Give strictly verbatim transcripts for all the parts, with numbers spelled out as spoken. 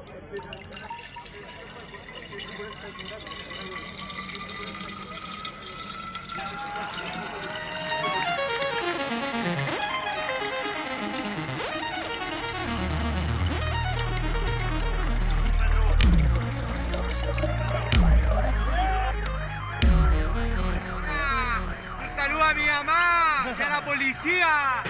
policía!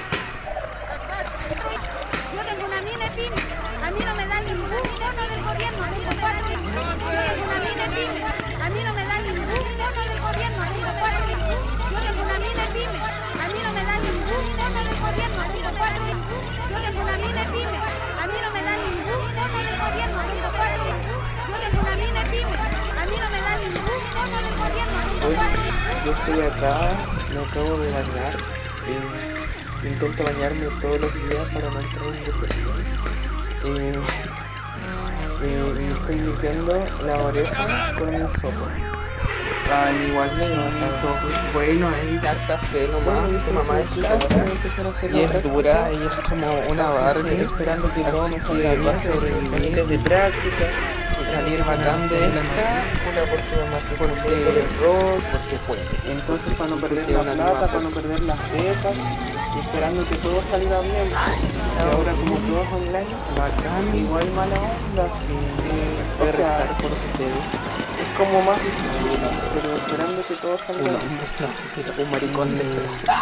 Yo tengo una mina pyme, a mí no me da ningún bono del gobierno, amigo cuatro. Yo tengo una mina pyme, a mí no me da ningún bono del gobierno, amigo cuatro. Yo tengo una mina pyme, a mí no me da ningún bono del gobierno, amigo cuatro. Yo tengo una mina pyme, a mí no me da ningún bono del gobierno, amigo cuatro. Yo tengo una mina pyme, a mí no me da ningún bono del gobierno, amigo cuatro. Yo estoy acá, me acabo de bañar. Eh, intento bañarme todos los días para no entrar en depresión. Eh, eh, y estoy limpiando la oreja con mi sopa. Ah, igual me levanto. Bueno, ahí harta fe nomás. Tu mamá es casa y es dura y es como una Barbie esperando que todo me salga bien, sobrevivir de práctica. Salir bacán de esta, porque mamá te porque el rol, porque puede. Entonces para no perder la plata, para no perder las becas, y esperando que todo salga bien. Y ahora como todo es online, bacán, igual mala onda. Eh, o sea, por ustedes. Es como más difícil, pero esperando que todo salga bien. No, un maricón de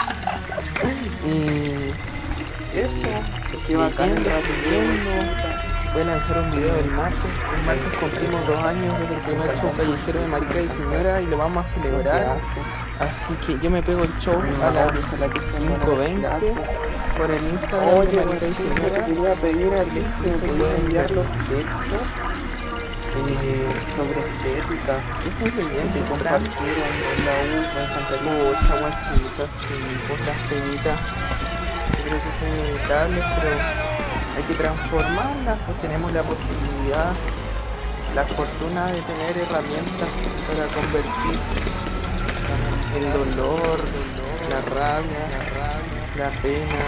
Y eso, que bacán, repitiendo. Voy a lanzar un video el martes. El martes cumplimos dos años desde el primer show callejero de Marica y Señora y lo vamos a celebrar. Así que yo me pego el show a las cinco veinte por el Instagram de Marica y Señora. Quería pedir a Alex si me podía enviar los textos eh, sobre estética. Es muy pendiente y compartir en la U. Me encantaría muchas guachitas y otras peguitas. Yo creo que son inevitables, pero hay que transformarlas, pues tenemos la posibilidad, la fortuna de tener herramientas para convertir el dolor, la rabia, la pena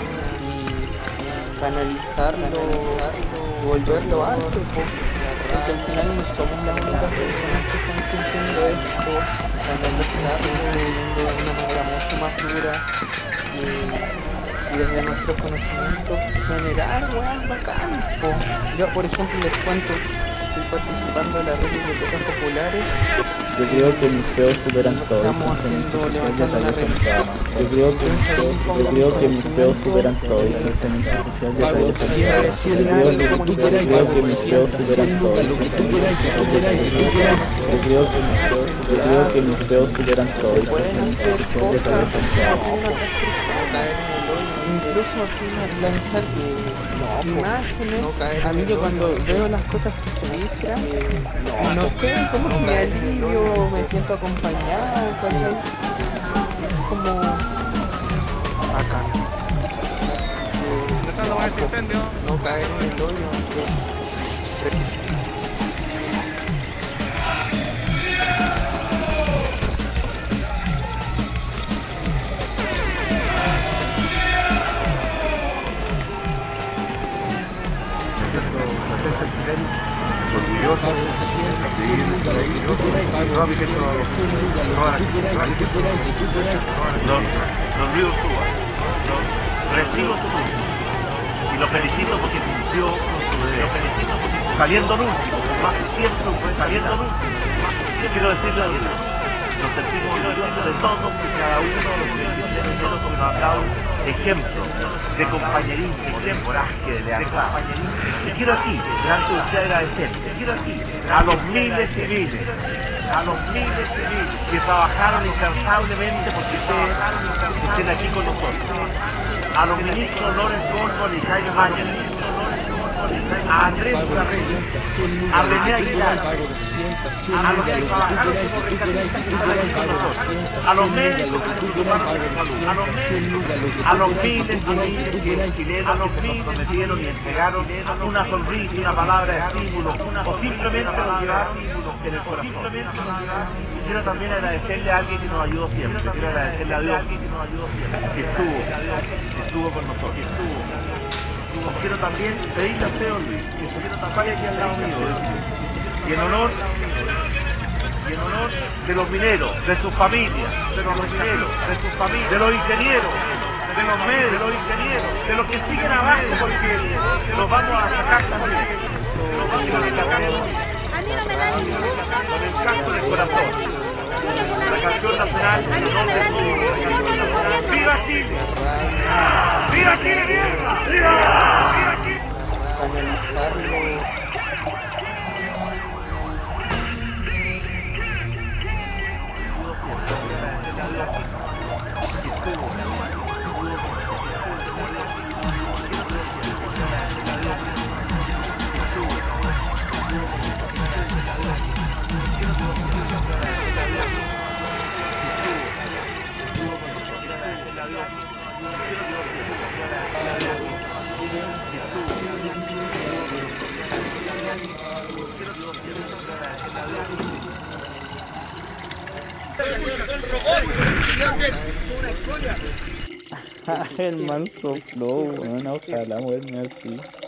y canalizarlo, volverlo arte, pues, porque al final no somos las únicas personas que están sintiendo esto, canalizarlo de una manera mucho más dura y y desde nuestro conocimiento generar weas bacanas. Yo por ejemplo les cuento, estoy participando en las bibliotecas populares. Yo creo que mis peos superan todo. Estamos haciendo, levantando la revista. Yo creo que mis peos, yo creo que mis peos superan todo. Y el pensamiento social de redes sociales. Yo creo que mis peos superan todo. Yo creo que mis peos, yo creo que mis peos superan todo. Y el pensamiento social de redes sociales. Incluso así lanzar no, imágenes, no caer. A mí yo cuando veo las cosas que subiste, eh, no, no sé, como no me alivio, me siento acompañado, ¿cachai? Es como acá. Eh, no, no caer en el hoyo. Eh. orgulloso de vivir en este país, no vigente los ríos Cuba, recibo su punto y lo felicito porque cumplió con su deber, saliendo al último, más tiempo fue saliendo al último. Quiero decirle a Dios, nos sentimos orgullosos de todos y cada uno de los miembros porque nos han dado ejemplo de compañerismo, de coraje, de lealtad. Y quiero aquí, delante de usted agradecer, quiero aquí, a los miles civiles, a los miles civiles que trabajaron incansablemente porque ustedes estén aquí con nosotros. A los ministros Lorenz Gordon y Jaime Mayer, a Andrés Carrera, a René Aguilar, a los que trabajaron como rescatistas que están aquí con nosotros, a los médicos, a los médicos, a los miles de chilenos, a los miles que dieron y entregaron una sonrisa, una palabra de estímulo, o simplemente nos llevaron en el corazón. Quiero también agradecerle a alguien que nos ayudó siempre, quiero agradecerle a Dios que estuvo, que estuvo con nosotros, que estuvo. Quiero también pedirle a usted, Luis, quiero también pare aquí al lado mío. Y en honor, y en honor de los mineros, de sus familias, de los mineros, de sus familias, de los ingenieros, de los medios, de los ingenieros, de los que siguen abajo, porque los vamos a sacar también. Los vamos a sacar A mí no me da ningún con el canto del corazón. La canción nacional, A mí no me da ningún ¡Viva Chile! ¡Viva Chile, mierda! ¡Viva! ¡Viva Chile! Analizarlo. El manso flow, weón, ojalá moverme así.